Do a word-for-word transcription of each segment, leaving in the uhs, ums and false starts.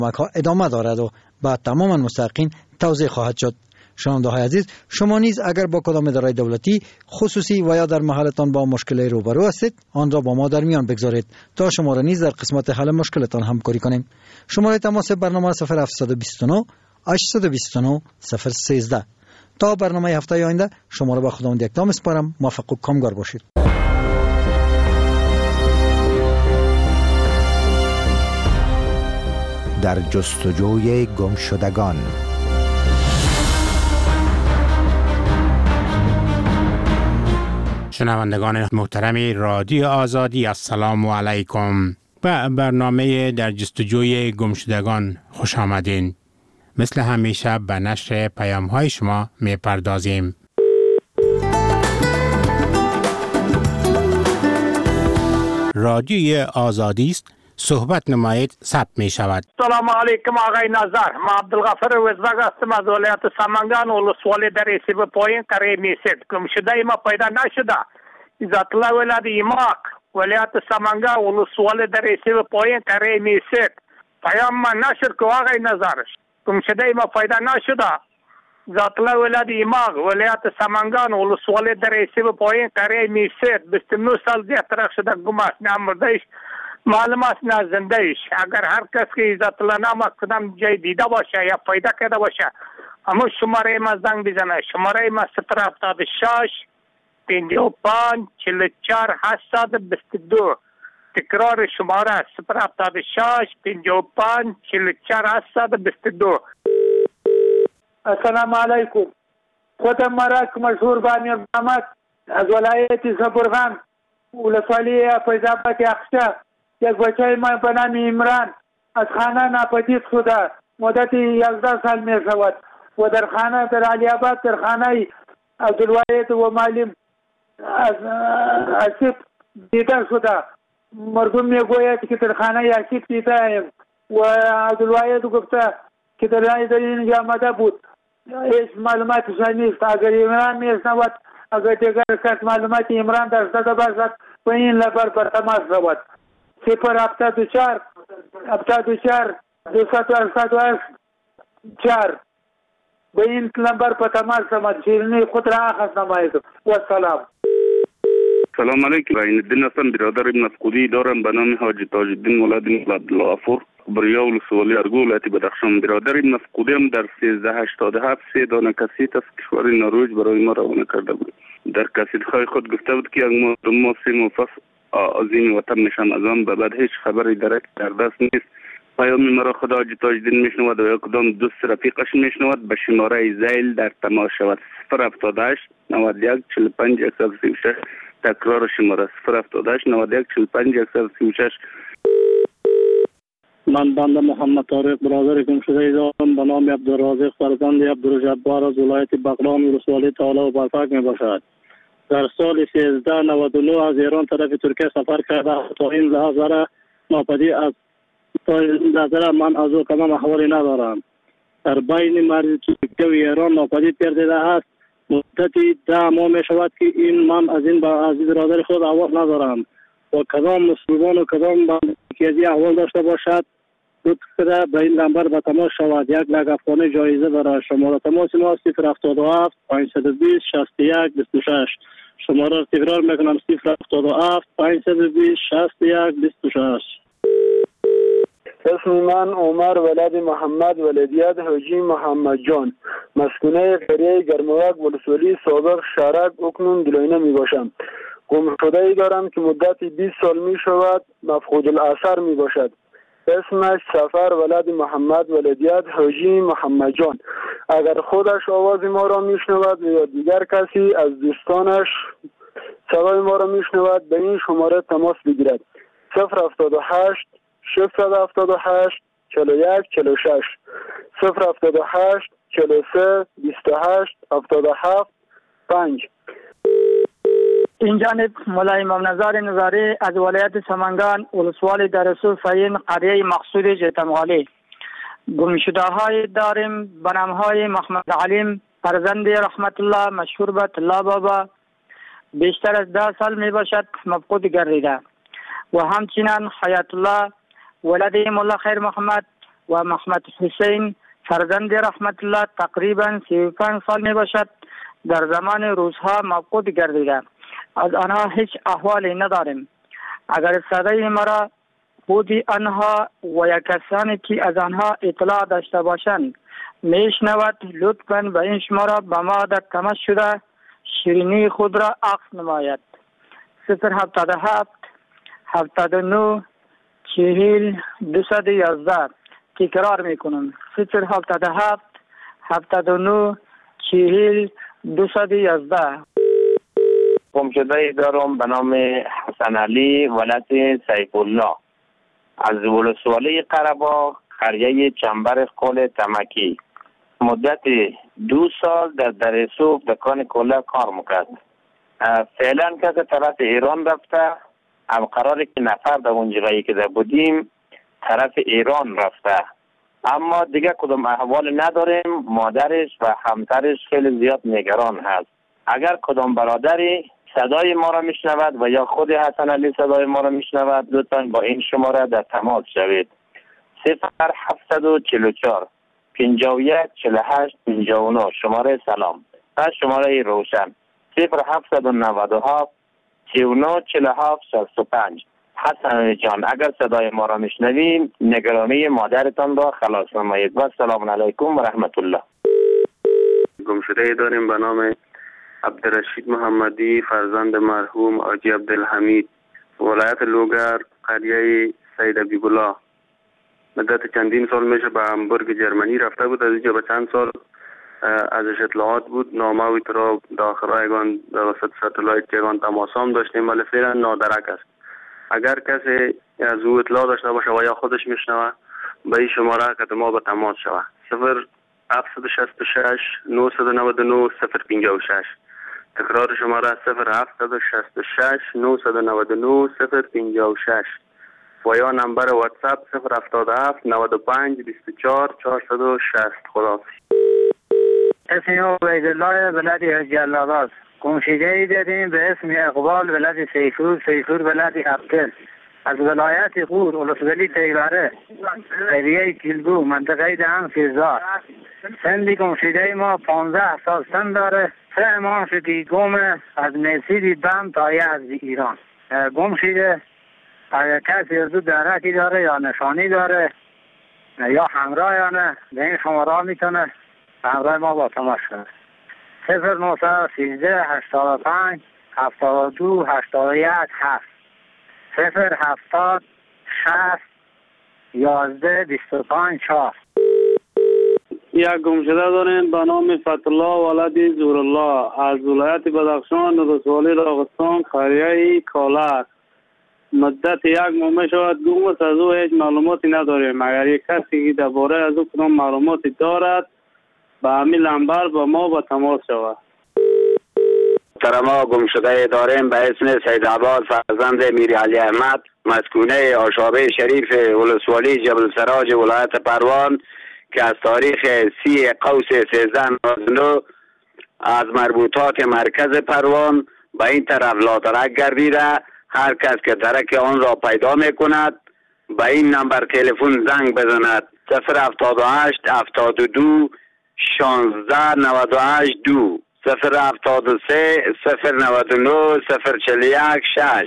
کمک‌ها ادامه دارد و به تمام مستحقین توزیع خواهد شد. شنونده های عزیز، شما نیز اگر با کدام اداره دولتی خصوصی و یا در محلتان با مشکلی روبرو هستید، آن را با ما در میان بگذارید تا شما را نیز در قسمت حل مشکلتان همکاری کنیم. شماره تماس برنامه صفر هفت دو نه هشت دو نه صفر یک سه. تا برنامه هفته آینده شما را به خداوند یکتا میسپارم. موفق و کامگار باشید. در جستجوی گمشدگان. شنوندگان محترم رادیو آزادی، السلام علیکم. به برنامه در جستجوی گمشدگان خوش آمدین. مثل همیشه به نشر پیام های شما می پردازیم. رادیوی آزادی است، صحبت نمایید ثبت می شود. سلام علیکم آقای نظر، ما عبدالغفر وزرگ هستم از ولایت سمنگان ولسوالی در سیب پایین قریه میسید. گمشده ما پیدا نشده. ذات الله ولایت ایماق ولایت سمنگان ولسوالی در سیب پایین قریه میسید. پیام ما نشر که آقای نظر گمشده ما پیدا نشده. ذات الله ولایت ایماق ولایت سمنگان ولسوالی در سیب پایین قریه میسید. بیست و نه سال دیگه ترخ شده، گم است، نه مردهش، معلومات نه زندهش. اگر هر کس که ذات الله نام کدام جای دیده باشه یا پیدا کرده باشه، اما شماره ما زنگ بزنه. شماره ما صفر هفتاد و شش پنجاه و پنج چهل و چهار هشتصد و بیست و دو. تکرار شماره صفر هفتاد و شش پنجاه و پنج چهل و چهار هشتصد و بیست و دو. السلام علیکم. خودم مرک مشهور بانی محمد از ولایت زبرغان ولسوالی فیض‌آباد اخشا. یک بچه ما به نام عمران از خانه ناپدید شده مدت یازده سال می شود و در خانه در علی آباد در خانه عبدالواحد و معلم از آصف دیده شده. مردم می گوید که در خانه آصف دیده ایم و عبدالواحد گفته که در اینجا آمده بود. هیچ معلوماتش نیست. اگر عمران می شود، اگر دیگر کس معلومات عمران داشته باشد و این لبر بر تماس شود. صفر هفتاد و چهار هفتاد و چهار دویست و هشتاد و هشت چهار به این نمبر پر تماس شود. شیرینی خود را اخذ نماید و سلام. سلام علیکم. این الدین هستم، برادر مفقودی دارم به نام حاجی تاج الدین مولد عبدالغفور بریا ولسوالی ارگو ولایت بدخشان. برادر مفقودی هم در سیزده هشتاد و هفت سه دانه کسیت از کشور نروژ برای ما روانه کرده بود. در کسیت‌های خود گفته بود که یک ماه دو ماه سه ماه پس عظیم وطن میشم، از آن به بعد هیچ خبری درک در دست نیست. پیام مرا خدا حاجی تاج الدین میشنود و یا کدام دوست رفیقش میشنود به شماره زیل در تماس شود. صفر هفتاد و هشت نود و یک چهل و پنج صد و سی و شش. تکرار شماره صفر هفتاد و هشت نود و یک چهل و پنج صد و سی و شش. من بنده محمد طارق برادر گمشده دارم به نام عبدالرازق فرزند عبدالجبار از ولایت بغلان ولسوالی تعالی و برفک می باشد. در سال سیزده نود و نه از ایران طرف ترکیه سفر کرده تا این لحظه ناپدید از تا این لحظه من از او کمم احوالی ندارم. در بین مرز ترکیه و ایران ناپدید گردیده است. مدتی ده ماه می شود که این من از این از این برادر خود احوال ندارم و کدام مسلمان و کدام بنده که از این احوال داشته باشد لطف کرده به این نمبر به تماس شود. یک لک افغانی جایزه برای شماره تماس ما صفر هفتاد و هفت پانصد و بیست شصت و یک بیست و شش. شماره را تکرار میکنم صفر هفتاد و هفت پانصد و بیست شصت و یک بیست و شش. اسم من عمر ولد محمد ولدیت حاجی محمد جان، مسکونه قریه گرموک ولسوالی سابق شارک اکنون دلاینه می باشم. گم شده ای دارم که مدت بیست سال می شود مفقود الاثر می باشد. اسمش سفر ولد محمد ولدیت حاجی محمد جان. اگر خودش آواز ما را می شنود یا دیگر کسی از دوستانش صدای ما را می شنود به این شماره تماس بگیرد. صفر هفتاد و هشت ششصد و هفتاد و هشت چهل و یک چهل و شش. صفر هفتاد و هشت چهل و سه بیست و هشت هفتاد و هفت پنج. این جانب مولا امام نظر نظاری از ولایت سمنگان ولسوالی درسو فین قریه مقصود جتمغالی. گمشده های داریم به نام های محمد علیم فرزند رحمت الله مشهور به طلا بابا، بیشتر از ده سال می باشد مفقود گردیده و همچنین حیات الله ولد مولا خیر محمد و محمد حسین فرزند رحمت الله تقریبا سی و پنج سال می باشد. در زمان روزها مفقود گردیده. از آنها هیچ احوالی نداریم. اگر صدای مرا خودی آنها و یا کسانی که از آنها اطلاع داشته باشند میشنود، لطفاً به این شماره به ما در تماس شده شیرینی خود را عکس نماید. صفر هفتاد و هفت هفتاد و نه چهل دویست و یازده. تکرار میکنم صفر هفتاد و هفت هفتاد و نه چهل دویست و یازده. گمشده دارم به نام حسن علی ولد سیف الله از ولسوالی قره‌باغ قریه چنبر قل تمکی. مدت دو سال در درسوب دکان کلا کار میکرد. فعلا که طرف ایران رفته، هم قراره که نفر در اونجایی که در بودیم طرف ایران رفته، اما دیگه کدام احوال نداریم. مادرش و همسرش خیلی زیاد نگران هست. اگر کدام برادری صدای ما را میشنود و یا خود حسن علی صدای ما را میشنود، لطفاً با این شماره در تماس شوید. صفر هفتصد و چهل و چهار پنجاه و یک چهل و هشت پنجاه و نه شماره سلام و شماره روشن صفر هفتصد و نود و هفت سی و نه چهل و هفت شصت و پنج. حسن علی جان، اگر صدای ما را میشنوید نگرانی مادرتان را خلاص نمایید. و السلام علیکم و رحمت الله. گمشده داریم به نام عبدالرشید محمدی فرزند مرحوم حاجی عبدالحمید، ولایت لوگر، قریه سید حبیبالله. مدت چندین سال میشه به همبورگ جرمنی رفته بود. از اینجا به چند سال ازش اطلاعات بود، نامه و اطلاع داخل ایگان در وسط ستلایت که ایگان تماسام داشتیم، ولی فعلا نادرک است. اگر کسی از او اطلاع داشته باشه و یا خودش میشنوه به این شماره که ما به تماس شوه. صفر هفتصد و شصت و شش نهصد و نود و نه صفر پنجاه و شش. تکرار شماره صفر هفتصد و شصت و شش نهصد و نود و نه صفر پنجاه و شش و یا نمبر واتساپ صفر هفتاد و هفت نود و پنج بیست و چهار چهارصد و شصت. خداحافظ. اسم عبیدالله ولد حجی الله. گمشده ای داریم به اسم اقبال ولد سیفور سیفور ولد عبدل از ولایت غور ولسوالی تیبره قریه کلگو منطقه دهن فیزار. سندی گمشده ما پانزده سال سن داره. سه ماه شدی گم از میسیدی بم تا از ایران گم شده. اگر کسی از دو درکی داره یا نشانی داره یا همراه یا نه به این شماره میتونه همراه ما با تماس کنه. صفر نهصد و سیزده هشتاد و پنج هفتاد و دو هشتاد و یک هفت صفر هفتاد شصت یازده بیست و پنج چهار. یک گمشده داریم به نام فتحالله ولد زورالله از ولایت بدخشان ولسوالی راغستان قریه کالر. مدت یک ماه می شود گم است. از او هیچ معلوماتی نداریم. اگر یک کسی که درباره از او کدام معلوماتی دارد به همین نمبر با ما با تماس شود. ما گمشده داریم به اسم سید عباس فرزند میری علی احمد، مسکونه آشابه شریف ولسوالی جبل سراج ولایت پروان، که از تاریخ سی قوس سیزده نود و نه از مربوطات مرکز پروان به این طرف لاترک گردیده. هر کس که درک آن را پیدا می کند به این نمبر تلفن زنگ بزند. صفر هفتاد و هشت هفتاد و دو شانزده نود و هشت دو صفر هفتاد و سه صفر نود و نه صفر چهل و یک شش.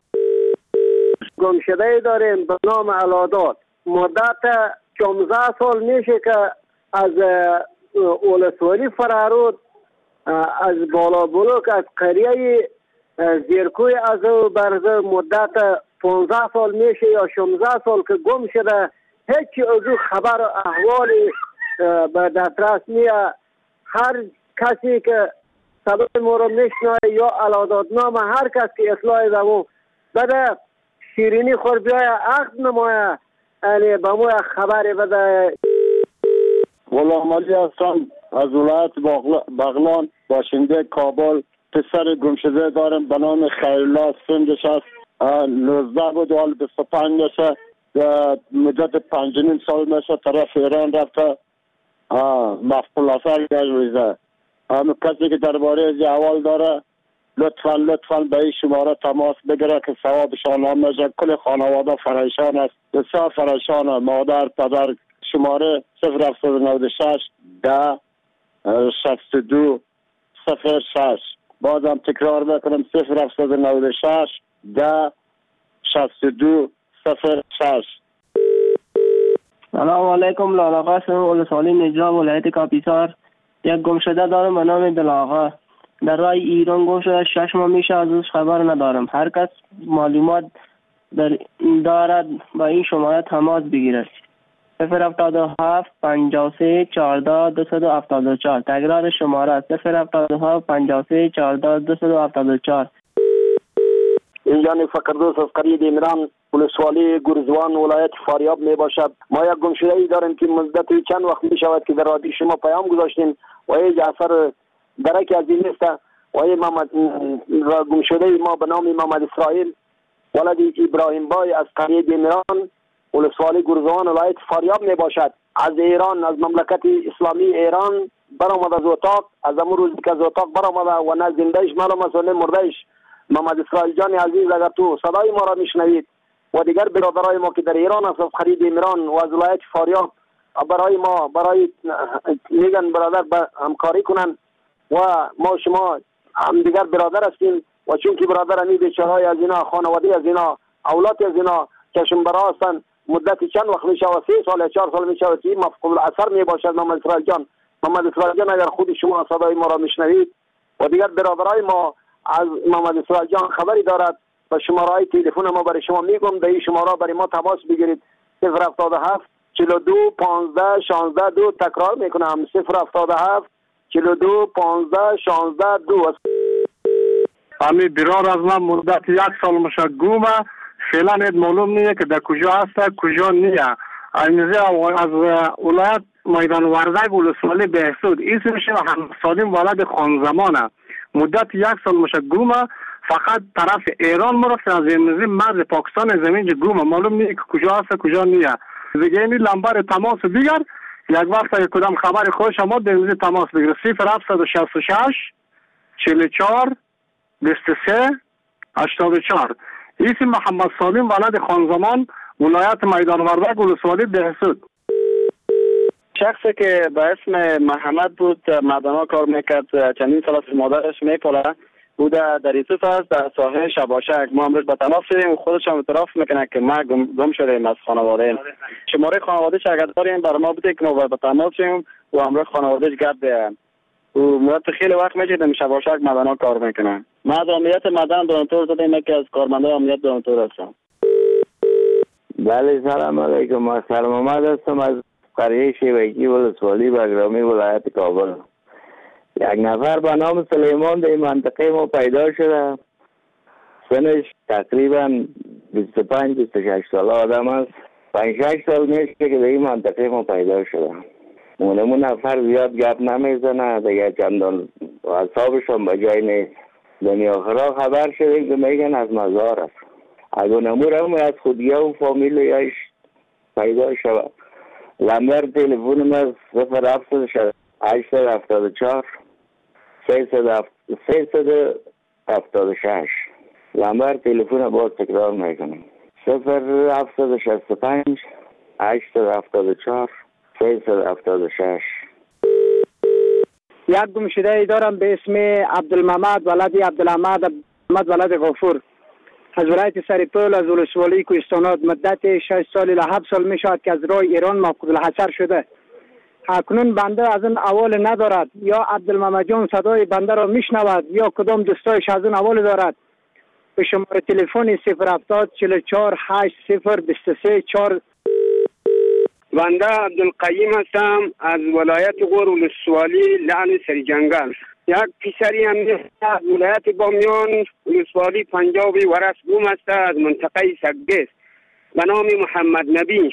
گمشده داریم به نام علادات. مدت شانزده سال میشه که از ولسوالی فرارود، از بالا بلوک از قریه زیرکوی از برزه مدت پانزده سال میشه یا شانزده سال که گم شده. هیچ از او خبر و احوالی به دسترس نیه. هر کسی که صدای ما رو میشنوه یا علادادنامه هر کس که اطلاعی به مو بده شیرینی خور بیای عقد نمایه، یعنی به مو خبری بده. غلام علی هستم از ولایت بغلان باشنده کابل. پسر گمشده دارم به نام خیرالله سندش است. نوزده بود و حال بیست و پنج میشه. مدت پنج نیم سال میشه طرف ایران رفته. مفقود اثر گشته. همه کسی که درباره از احوال داره لطفا لطفا به این شماره تماس بگیره که ثوابشان هم میشه. کل خانواده فرایشان است، بسیار فرایشان است. مادر، پدر، شماره صفر هفتصد و نود و شش ده شصت و دو صفر شش. بازم تکرار بکنم صفر هفتصد و نود و شش ده شصت و دو صفر شش. سلام علیکم. لالا قاسم ولسوالی نجراب ولایت کاپیسار. یک گمشده دارم به نام دلاغا. در راه ایران گم شده، شش ماه میشه از ازش خبر ندارم. هر کس معلومات در دارد با این شماره تماس بگیرد. صفر هفتاد و هفت پنجاه و سه چهارده دویست و هفتاد و چهار. تکرار شماره صفر هفتاد و هفت پنجاه و سه چهارده دویست و هفتاد و چهار. اینجا فقردوس از قریه دیمران ولسوالی گرزوان ولایت فاریاب می باشد. ما یک گمشده ای داریم که مدت چند وقت می شود که در رادیو شما پیام گذاشتیم و ای جعفر درک از این نیست و ای محمد گمشده ما به نام محمد اسرائیل ولد ابراهیم بای از قریه دیمران ولسوالی گرزوان ولایت فاریاب می باشد. از ایران، از مملکت اسلامی ایران برآمد از اتاق، از امروز روزی که از اتاق برآمد و نه زندهش معلوم است و نه مردهش. محمد اسرائیل جان عزیز، اگر تو صدای ما را میشنوید و دیگر برادرای ما که در ایران است از خرید ایران و از ولایت فاریاب برای ما برای میگن برادر همکاری کنن و ما شما هم دیگر برادر هستیم و چون که برادر امی بیچارهای از اینا، خانواده از اینا، اولاد از اینا چشم برا هستن مدت چند وقت میشه و سه سال یا چهار سال میشه و که مفقود الاثر می باشد. محمد اسرائیل جان محمد اسرائیل جان اگر خود شما صدای ما را میشنوید و دیگر برادرای ما از محمد اسرائیل جان خبری دارد و شماره تلفن ما برای شما میگم، در این شماره برای ما تماس بگیرید. صفر هفتاد و هفت چهل و دو پانزده شانزده دو. تکرار میکنم صفر هفتاد و هفت چهل و دو پانزده شانزده دو. امی برار از من مدت یک سال میشه گومه، فعلا اید معلوم نیه که در کجا هست کجا نیه. امیزه از ولایت میدان وردک ولسوالی بهسود اسمش هم سالم ولد خانزمانه. مدت یک سال میشه گومه، فقط طرف ایران مرفت از امروزی مرز پاکستان زمین گومه، معلوم نیه که کجا هست کجا نیه. دیگه این لمبر تماس دیگر یک وقت اگه کدام خبر خوش شما در امروزی تماس بگیره. صفر هفتصد و شصت و شش چهل و چهار بیست و سه هشتاد و چهار. اسم محمد سالم ولد خانزمان ولایت میدان وردک ولسوالی بهسود. شخصی که به اسم محمد بود معدنا کار میکرد، چندین سال از مادرش میپاله بوده در ایتوف است در ساحل شباشک. ما امروز به تماس شدیم، خودش هم اعتراف میکنه که ما گم, گم شدیم از خانواده. شماره خانوادهش اگر داریم برای ما بده که ما به تماس شدیم و امروز خانوادهش گرد بیایم. و مدت خیلی وقت میشه در شباشک معدنا کار میکنه. ما از امنیت معدن دانتور دادیم که از کارمندان امنیت دانتور هستم. بله سلام علیکم. ما سلام آمد هستم از قریه شیوکی ولسوالی بگرامی ولایت کابل. یک نفر به نام سلیمان در این منطقه ما پیدا شده. سنش تقریبا بیست و پنج بیست و شش ساله آدم است. پنج شش سال میشه که در این منطقه ما پیدا شده. اونمون نفر زیاد گپ نمیزنه دیگه، چندان حسابش هم به جای نیست. دنیا آخرا خبر شده که میگن از مزار است. اگه نمور هم از خودیه و فامیلیش پیدا شده. لمبر تلفون ما صفر هفتاد هشتصد هفتاد و چهار سیصد هفتاد و شش. لمبر تلفون باز تکرار میکنم صفر هفتاد شصت و پنج هشتصد هفتاد و چهار سیصد هفتاد و شش. یک گمشده ای دارم به اسم عبدالمحمد ولد عبدالحمد عبدالحمد ولد غفور از ولایت سرپل از ولسوالی کوهستانات. مدت شش سال الی هفت سال می شود که از راه ایران مفقود الحصر شده. اکنون بنده از این احوال ندارد، یا عبدالمحمد جان صدای بنده را میشنود یا کدام دوستایش از این احوال دارد. به شماره تلفن صفر هفتاد چهل و چهار هشت صفر بیست و سه چهار. بنده عبدالقیم هستم از ولایت غور ولسوالی لعن سرجنگل. یک پسری هم از ولایت بامیان ولسوالی پنجابی ورس گم است از منطقه سگدیس به نام محمد نبی.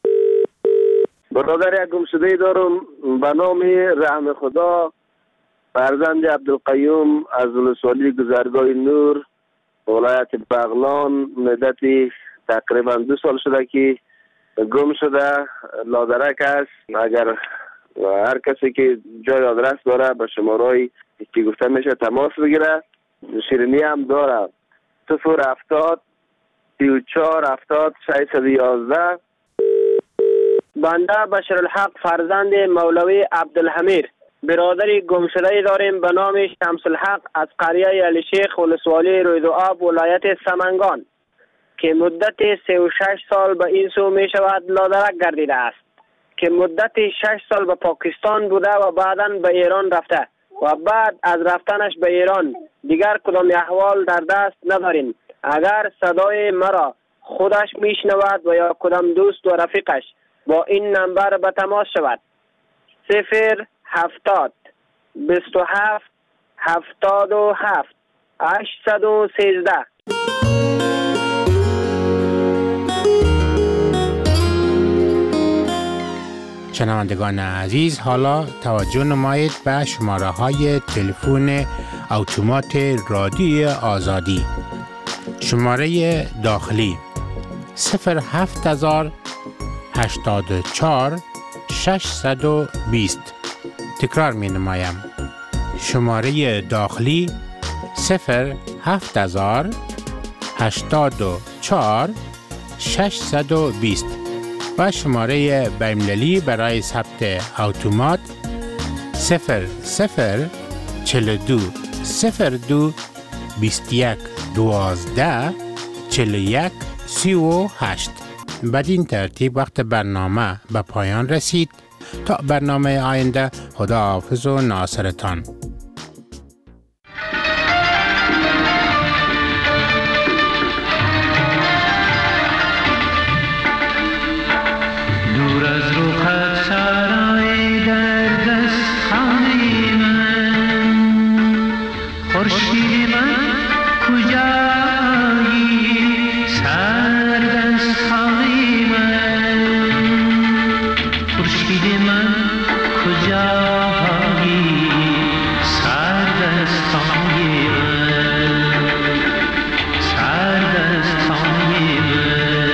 برادر یک گمشده دارم به نام رحم خدا فرزند عبدالقیوم از ولسوالی گذرگاه نور ولایت بغلان. مدتی تقریبا دو سال شده که گم شده. لادرک است. اگر هر کسی که جای آدرس داره به شمارهایی که گفته میشه تماس بگیره. شیرینی هم داره صفر هفتاد سی و چهار هفتاد ششصد و یازده. بنده بشرالحق فرزند مولوی عبدالحمیر برادری گمشده داریم به نام شمس الحق از قریه علی شیخ ولسوالی رویدوآب ولایت سمنگان که مدت سه و شش سال به این سو می شود لادرک گردیده است که مدت شش سال به پاکستان بوده و بعدا به ایران رفته و بعد از رفتنش به ایران دیگر کدام احوال در دست نداریم. اگر صدای مرا خودش میشنود و یا کدام دوست و رفیقش با این نمبر به تماس شود. صفر هفتاد بیست و هفت هفتاد و هفت هشتصد و سیزده. شنوندگان عزیز، حالا توجه نمایید به شماره های تلفن اتومات رادیو آزادی. شماره داخلی صفر هفت هزار هشتاد و چهار ششصد و بیست. تکرار می نمایم. شماره داخلی صفر هفت هزار هشتاد و چهار ششصد و بیست و شماره بین‌المللی برای ثبت اتومات صفر صفر چهل و دو صفر دو بیست و یک دوازده چهل و یک سی و هشت. بدین ترتیب وقت برنامه به پایان رسید. تا برنامه آینده، خداحافظ و ناصرتان. دور از رخت سرای در دست خانه من، خورشید من کجایی سر دست خانه من، خورشید من کجایی سر دست خانه من، سر دست خانه من.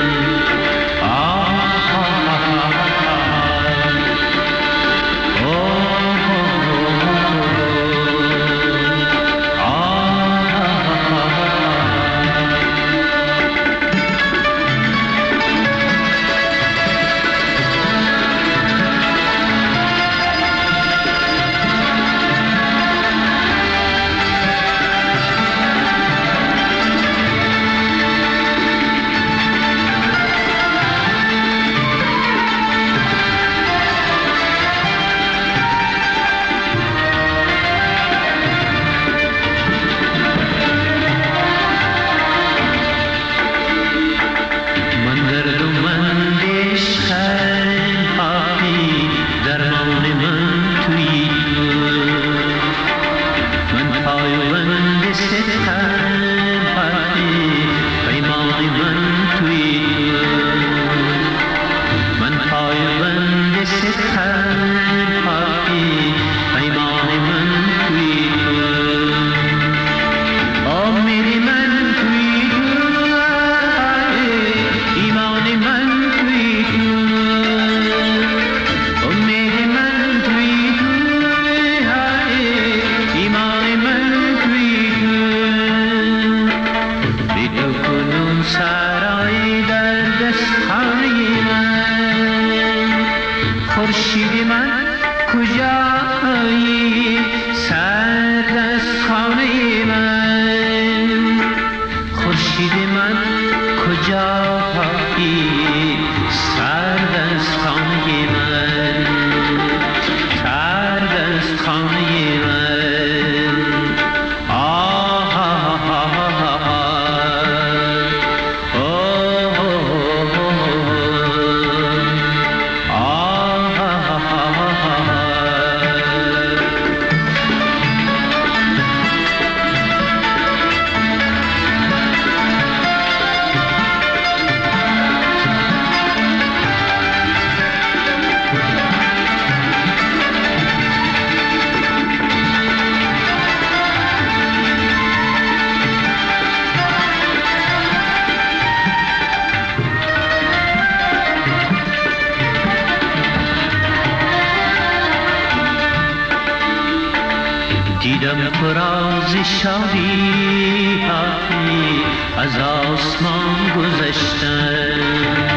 دیدم فراز شادی از آسمان گذشتن،